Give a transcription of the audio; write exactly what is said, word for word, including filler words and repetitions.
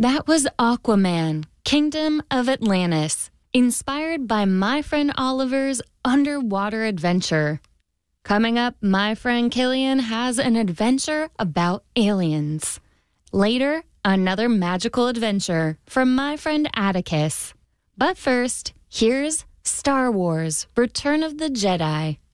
That was Aquaman, Kingdom of Atlantis, inspired by my friend Oliver's underwater adventure. Coming up, my friend Killian has an adventure about aliens. Later, another magical adventure from my friend Atticus. But first, here's Star Wars: Return of the Jedi.